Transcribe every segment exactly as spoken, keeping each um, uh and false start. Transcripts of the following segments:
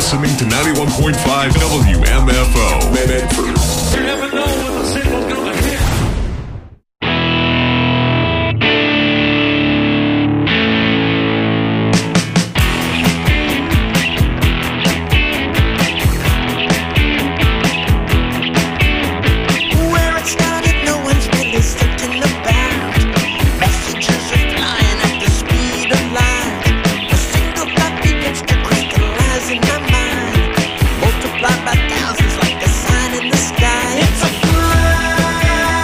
listening to ninety-one point five W M F O. Medford. You never know when the signal's gonna hit. Multiplied by thousands like a sign in the sky. It's a fly.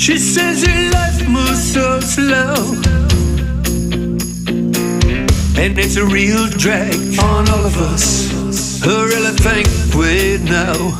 She says her life moves so slow, and it's a real drag on all of us. I really think we know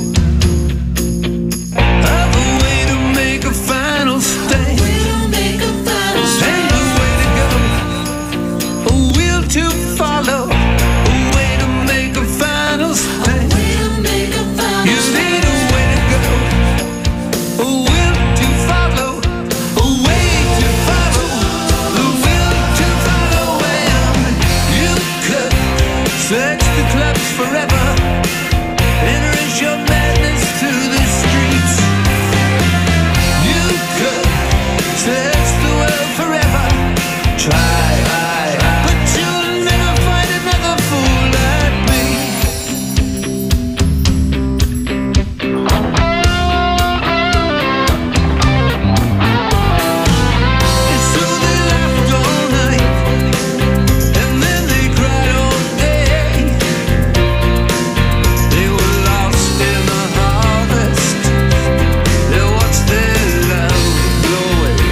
of a way to make a final stand, and a way to go, a will to follow, a way to make a final stand. You need a way to go, a will to follow, a way to follow, the will to follow. And you could search the clubs forever, entering your madness to the streets. You could search the world forever, try, but you'll never find another fool like me. And so they laughed all night, and then they cried all day. They were lost in the harvest, they watched their love blow away.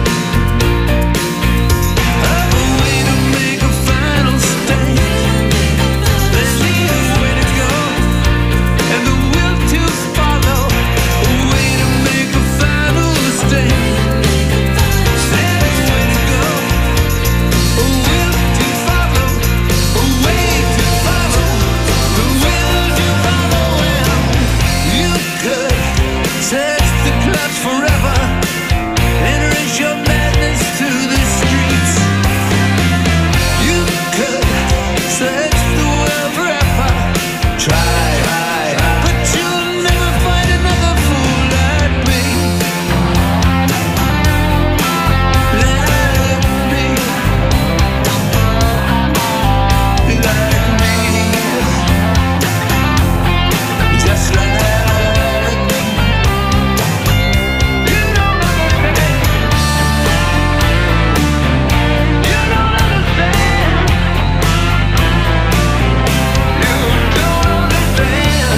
Have a way to make a final stand, there's a way to go, and the will to follow, a way to make a final stand. There's a way to go, a will to follow, a way to follow, the will to follow. And you could search the clubs forever, entering your madness to the streets. You could search the world forever, try, but you'll never find another fool like me, like me, like me, just like me. You don't understand. You don't understand. You don't understand.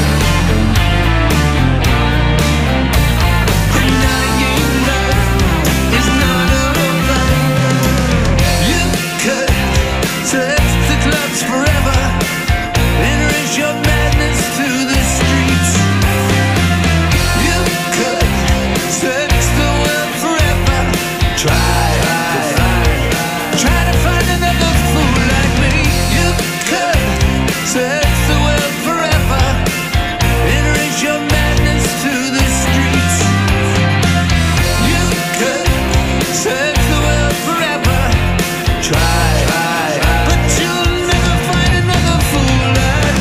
Denying life is not over. You could search the clubs forever, entering your madness to the streets. You could search the world forever, try, try to find another fool like me. You could search the world forever, entering your madness to the streets. You could search the world forever, try, but you'll never find another fool like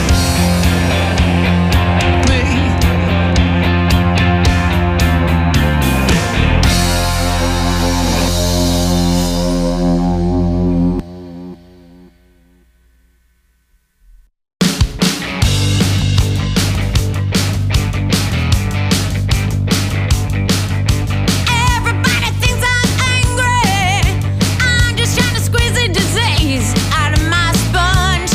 me. Everybody thinks I'm angry. I'm just trying to squeeze the disease out of my sponge.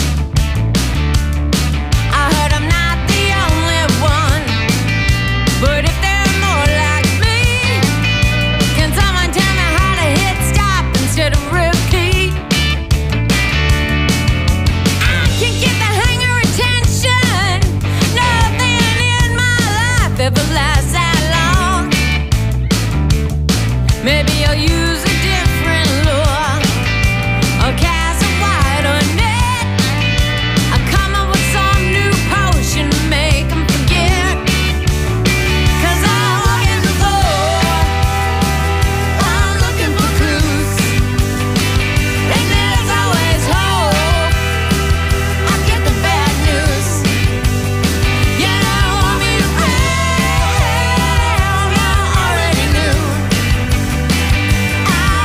I heard I'm not the only one, but if there are more like me, can someone tell me how to hit stop instead of repeat? I can't get the hang of retention. Nothing in my life ever lasts that long. Maybe I'll use a different lure, or cast a wider net. I'll come up with some new potion to make 'em forget. 'Cause I walk in the door, I'm looking for clues, and there's always hope. I get the bad news. You don't want me around, I already knew. I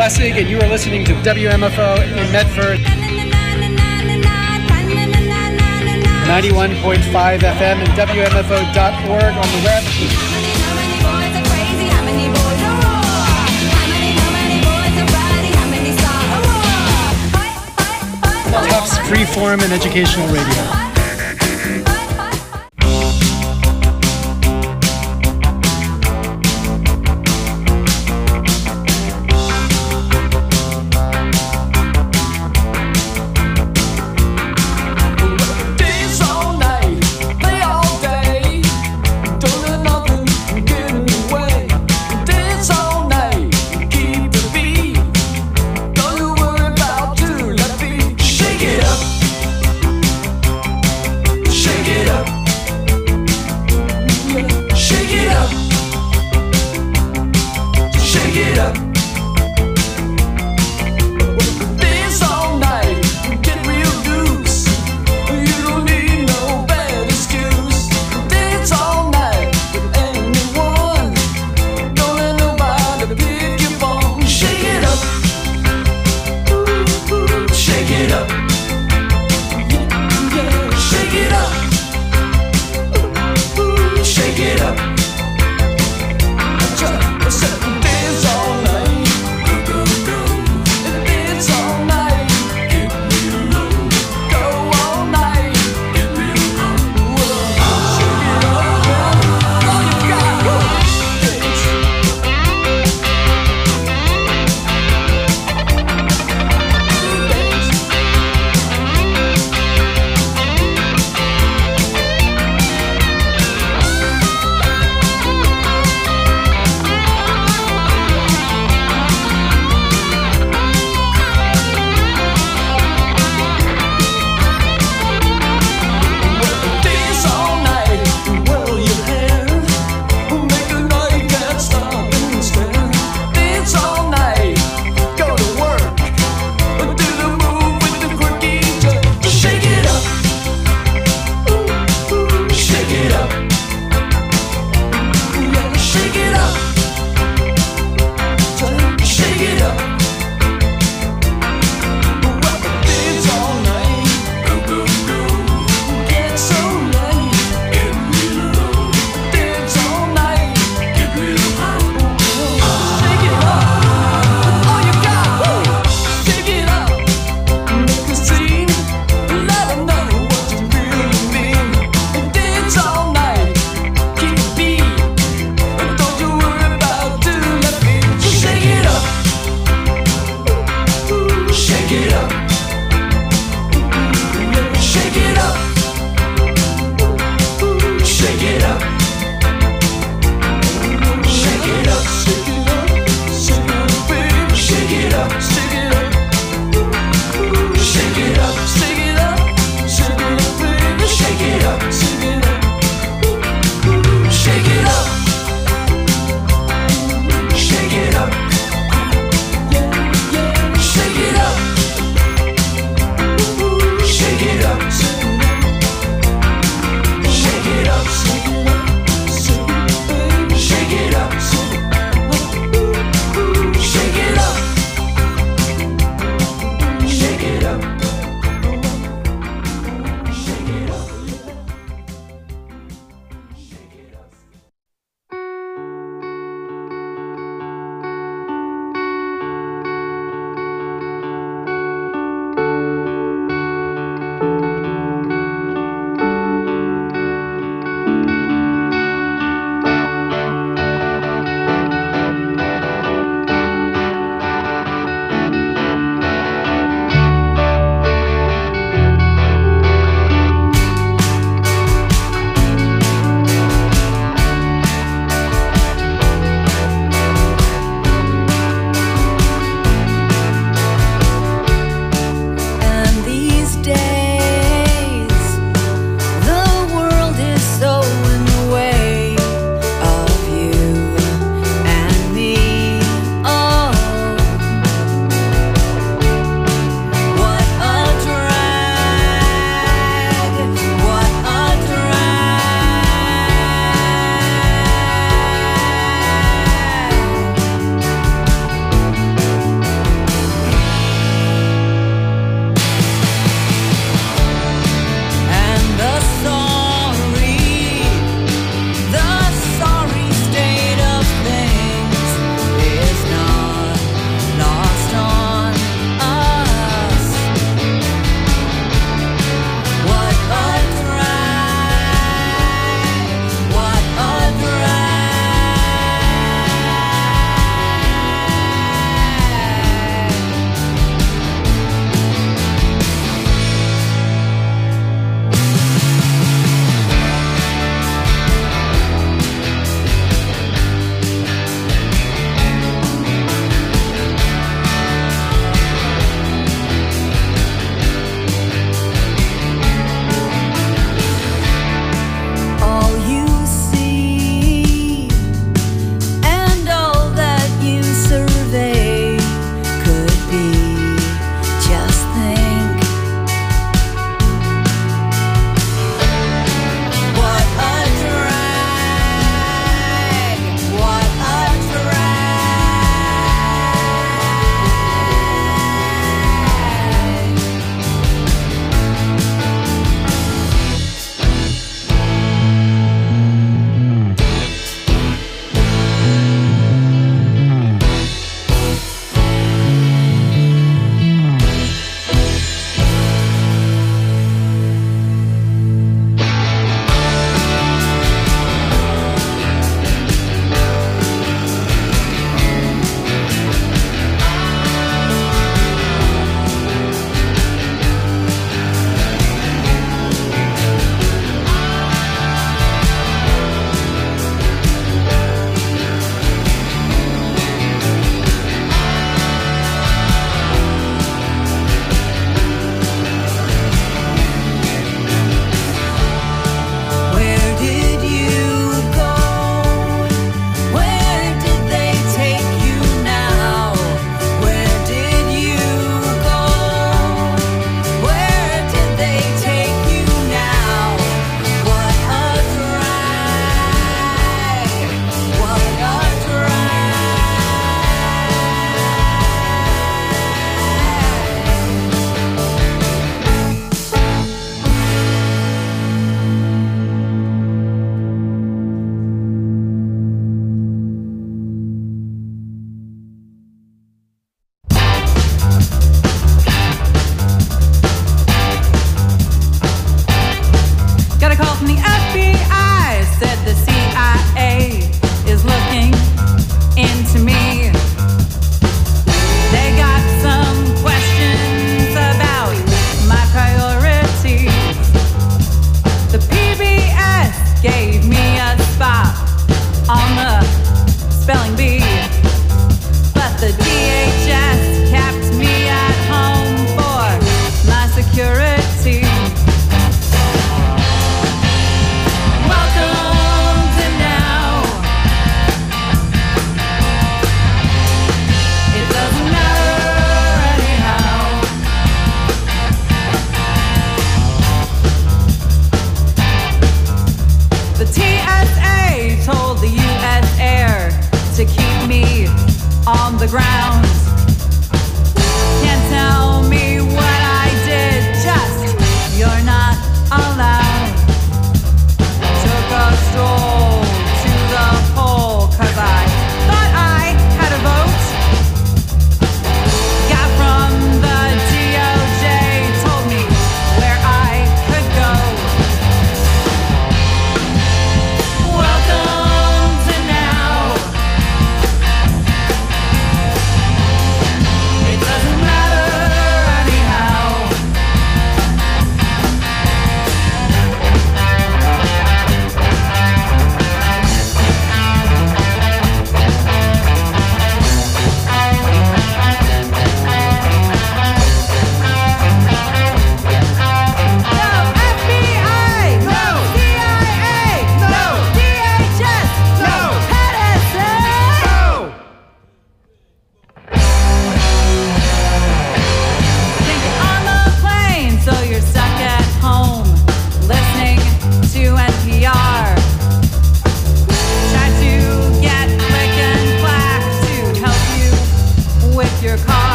Lessig, and you are listening to W M F O in Medford, ninety-one point five F M and W M F O dot org on the web. Tufts Freeform and Educational Radio.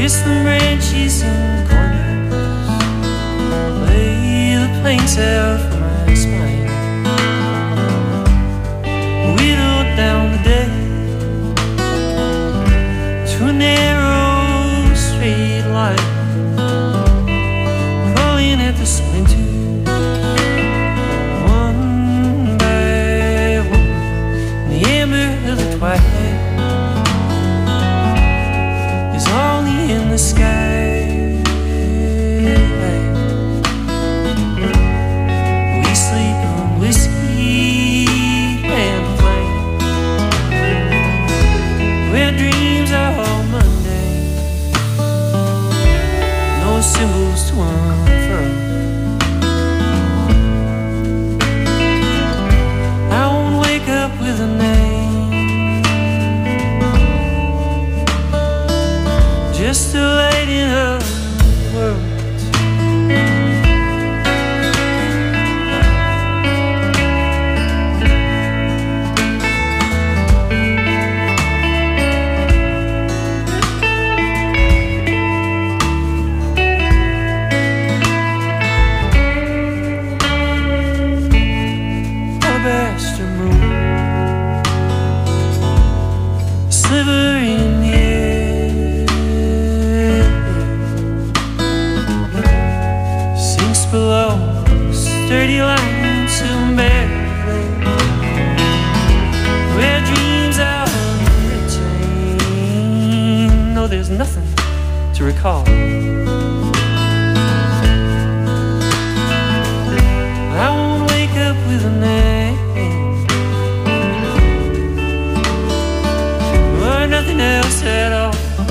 Whistling branches and corners lay the planks out for my spine. Whittled down the day to a narrow straight line, pulling at the splinters one by one in the amber of the twilight. Is only in the sky. We sleep on whiskey and flame, where dreams are all Monday, no symbols to unfurl. I won't wake up with a name, just a light in her world. Alabaster moon, sliver in the air, sinks below sturdy lines of barely, where dreams are retained. No, there's nothing to recall. I won't wake up with a name or nothing else at all.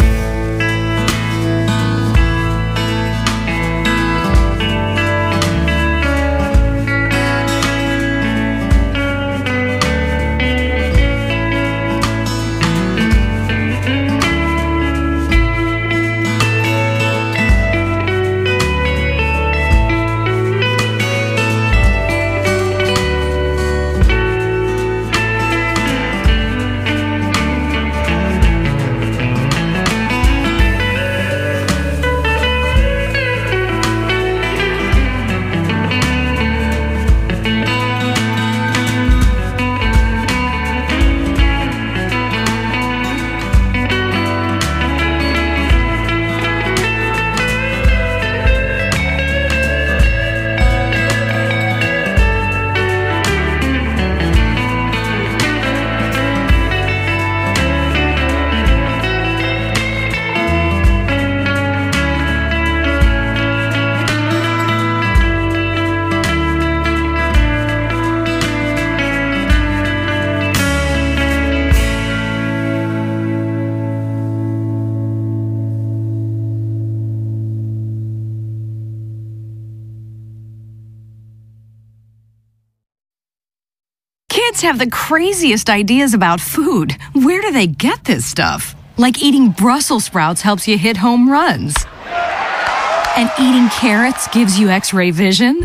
Kids have the craziest ideas about food. Where do they get this stuff? Like eating Brussels sprouts helps you hit home runs. And eating carrots gives you X-ray vision.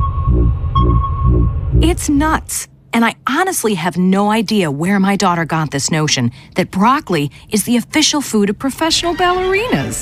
It's nuts. And I honestly have no idea where my daughter got this notion that broccoli is the official food of professional ballerinas.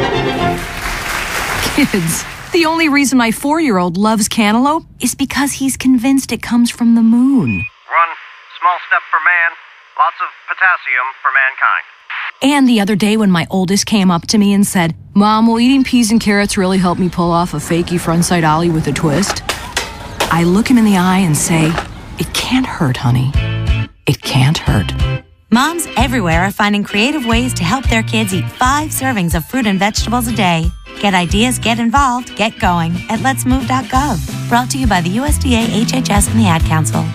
Kids, the only reason my four-year-old loves cantaloupe is because he's convinced it comes from the moon. One small step for man, lots of potassium for mankind. And the other day when my oldest came up to me and said, "Mom, will eating peas and carrots really help me pull off a fakey frontside ollie with a twist?" I look him in the eye and say, "It can't hurt, honey. It can't hurt." Moms everywhere are finding creative ways to help their kids eat five servings of fruit and vegetables a day. Get ideas, get involved, get going at lets move dot gov. Brought to you by the U S D A, H H S, and the Ad Council.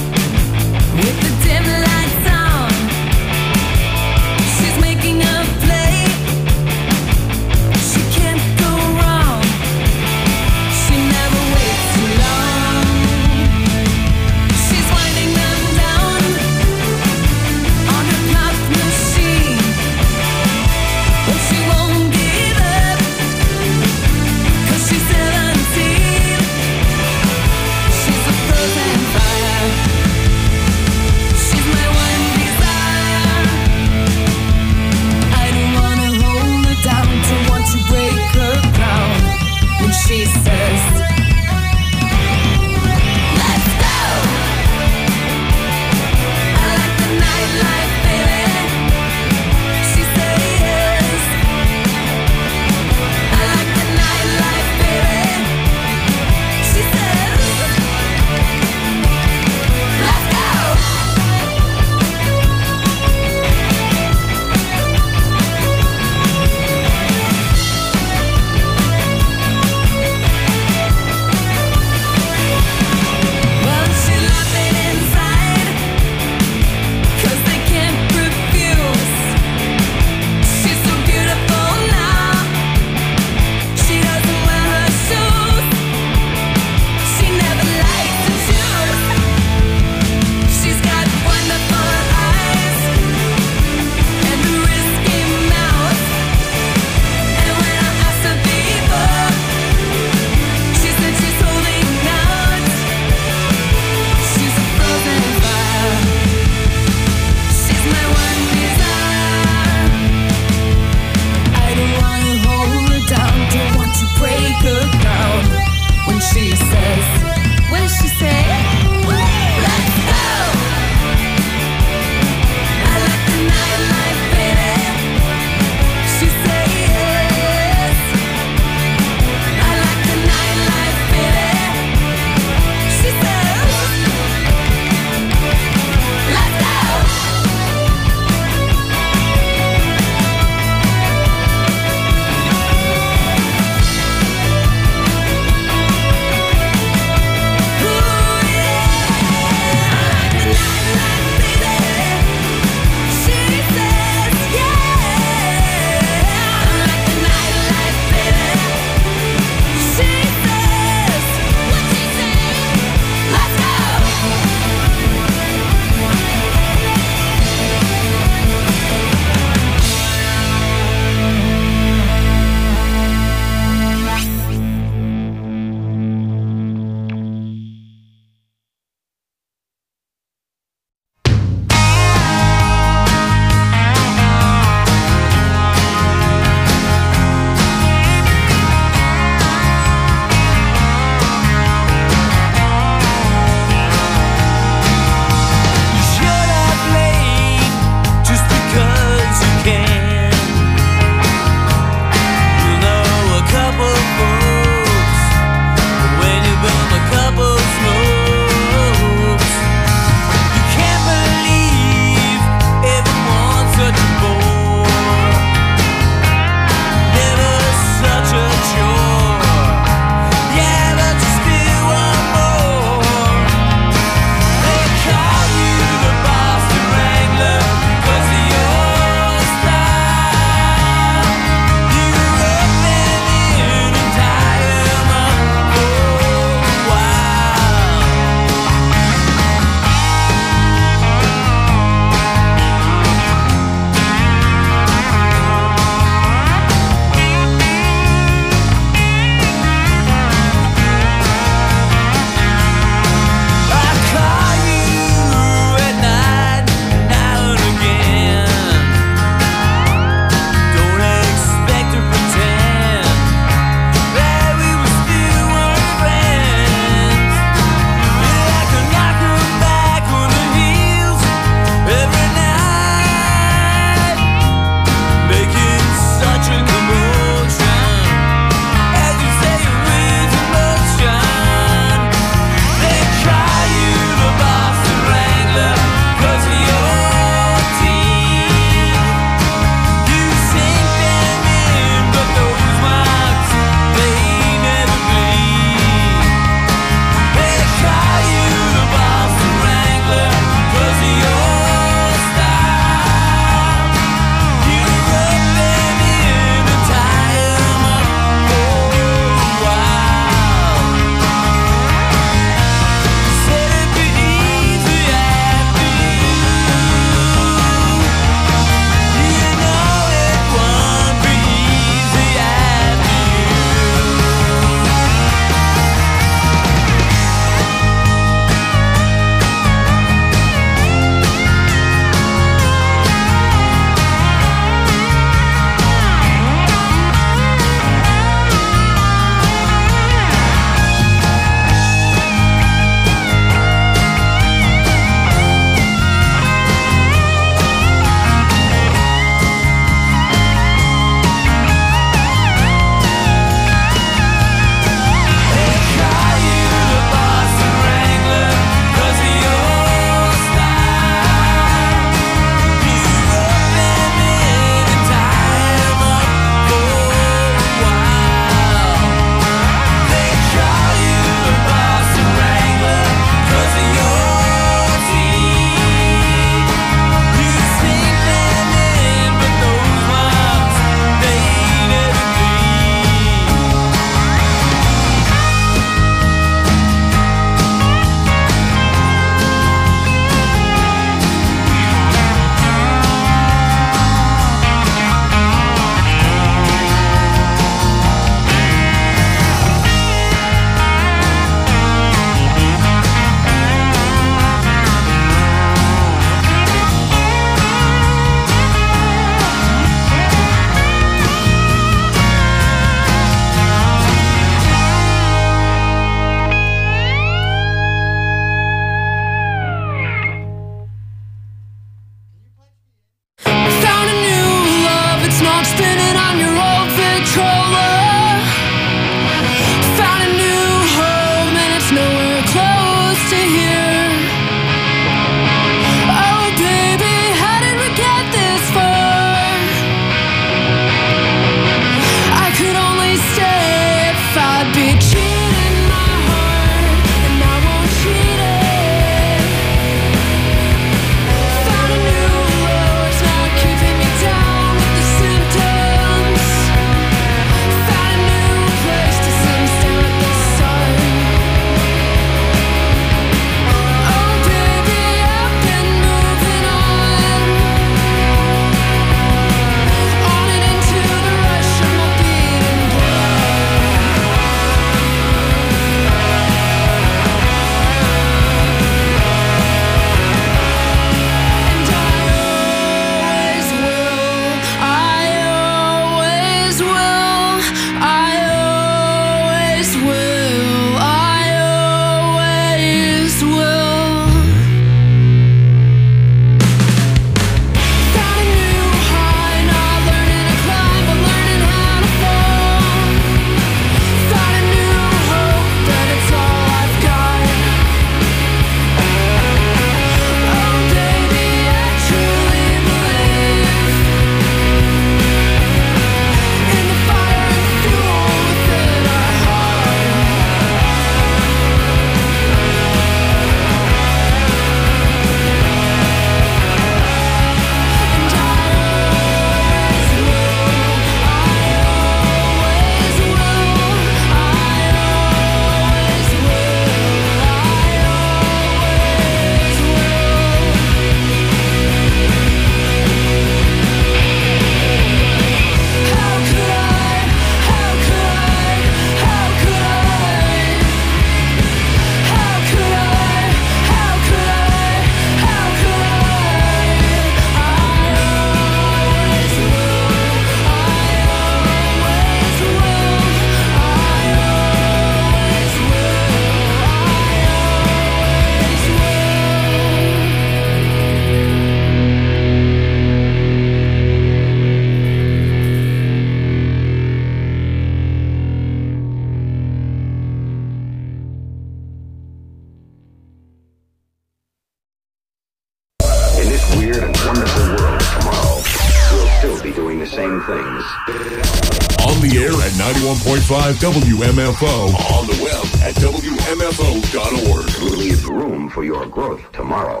ninety-one point five W M F O. On the web at W M F O dot org. Leave room for your growth tomorrow.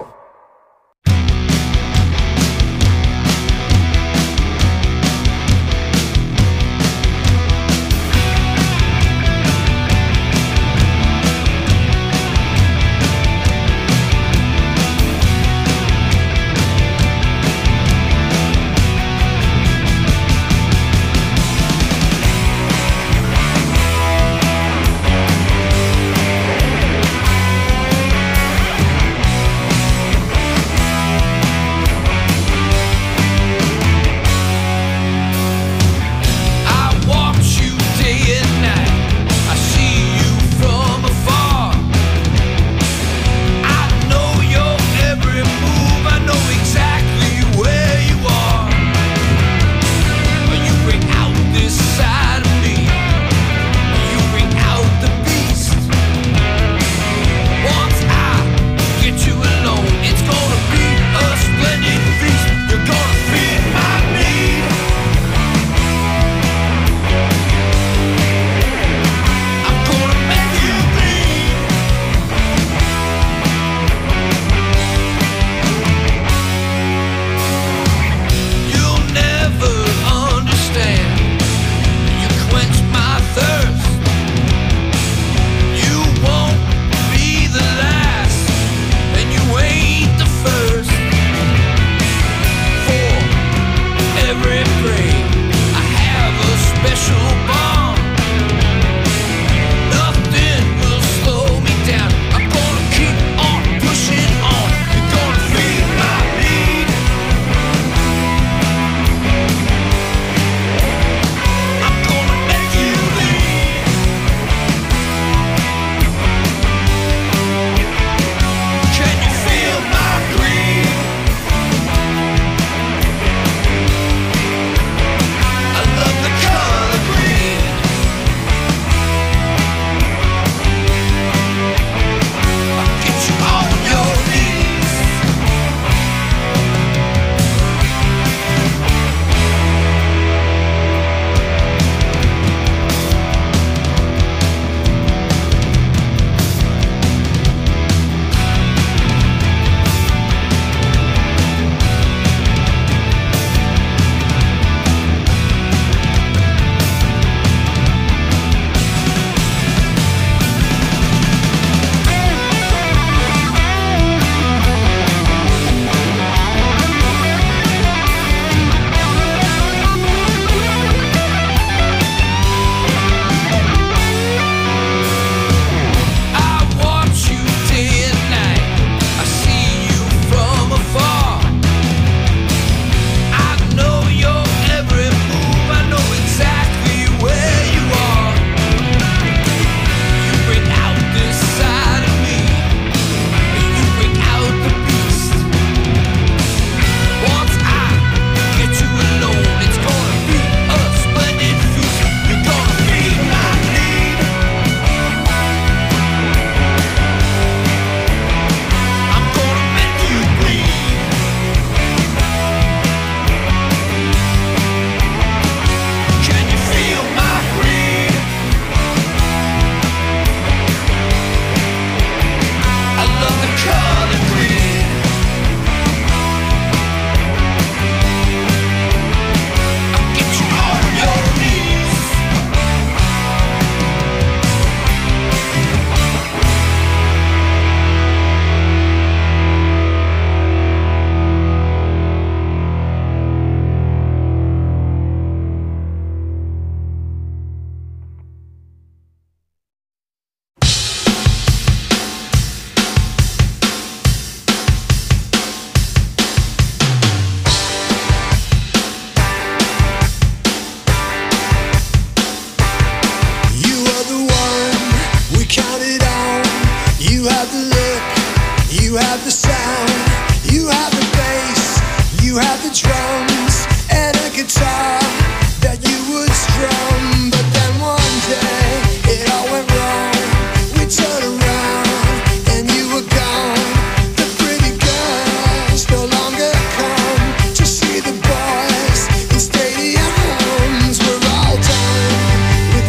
With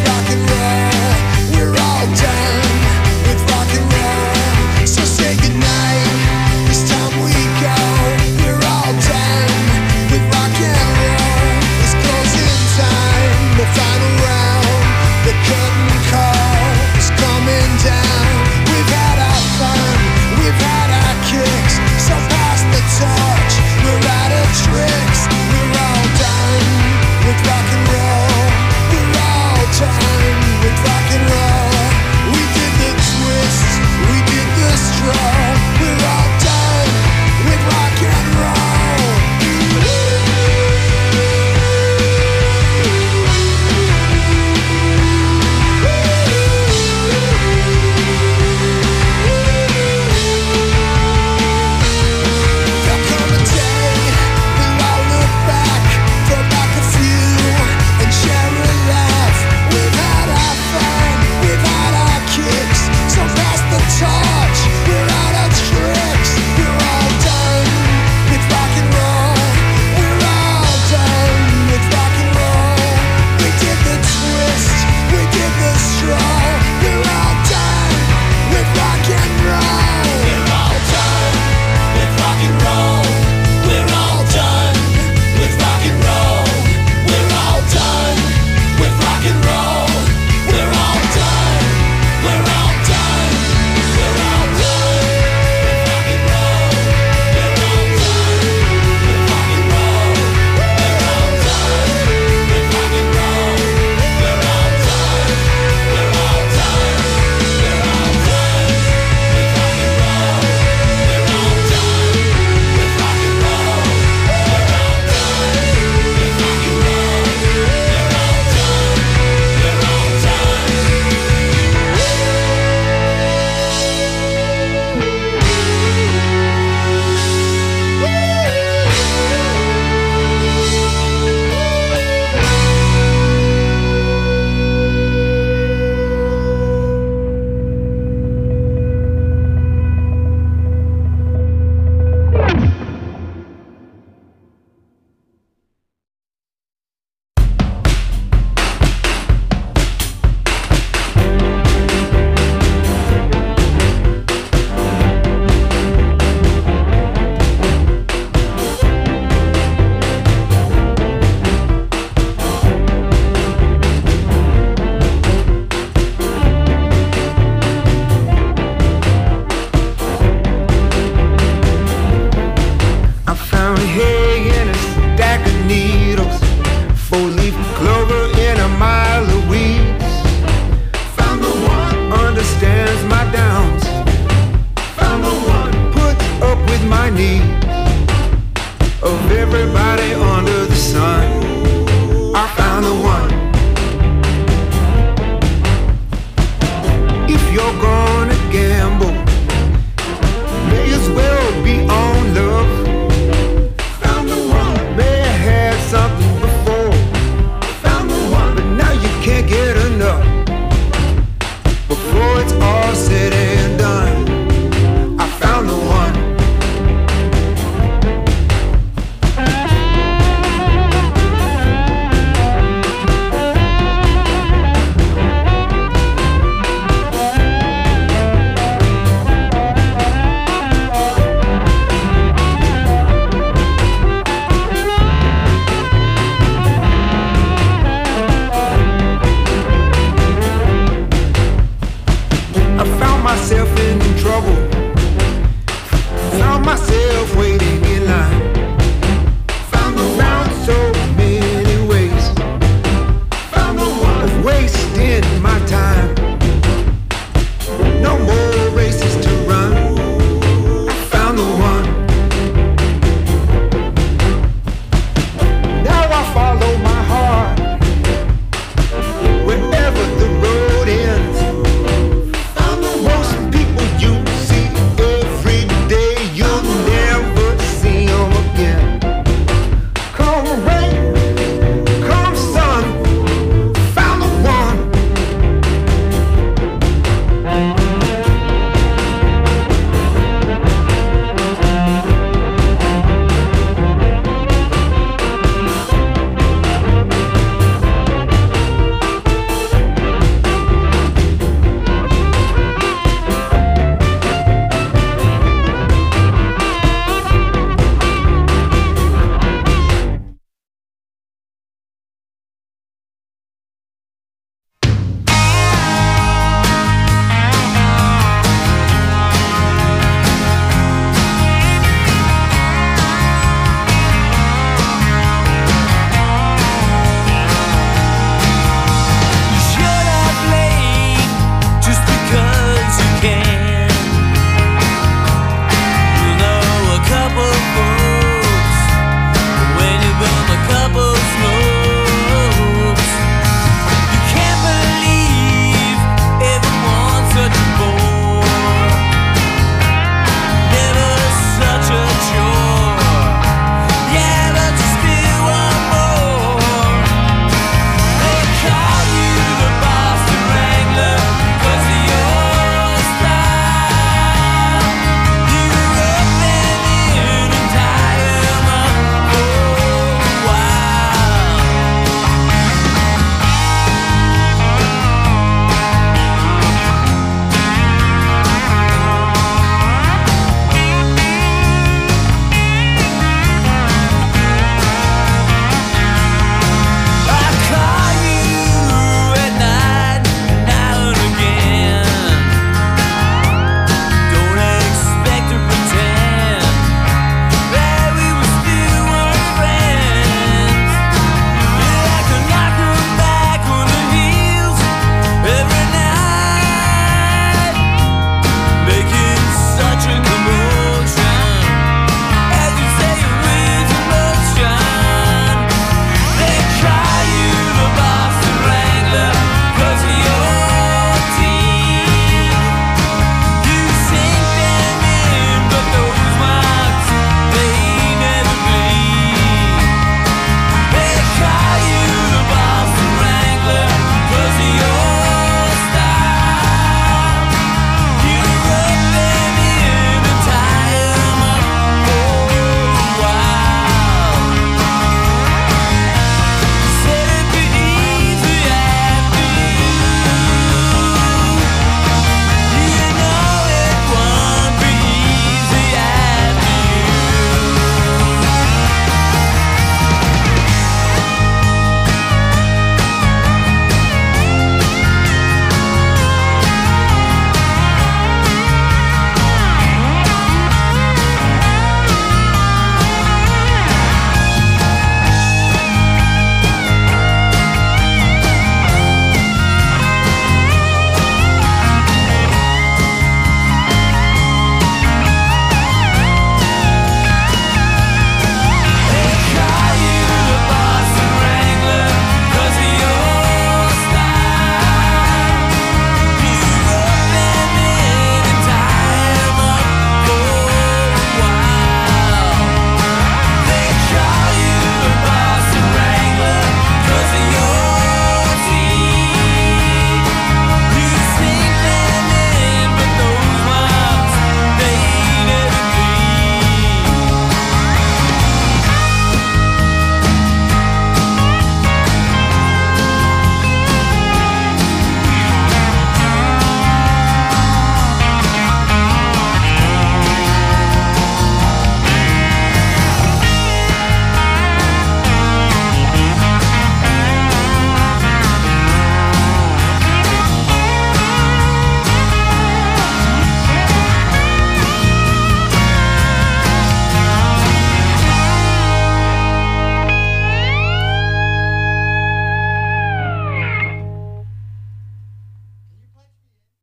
wasting my time. No more races to run. I found the one. Now I follow my heart wherever the road ends. Most people you see every day, you'll never see them again. Come rain, come sun, found the one.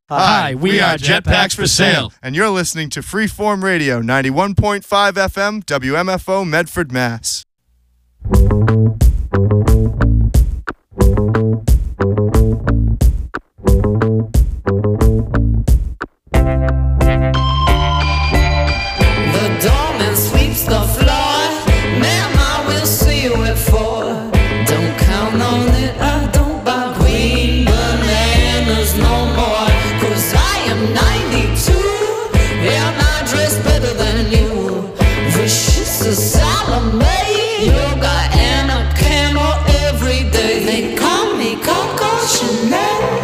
Hi, we are Jetpacks for Sale. And you're listening to Freeform Radio, ninety-one point five F M, W M F O, Medford, Mass.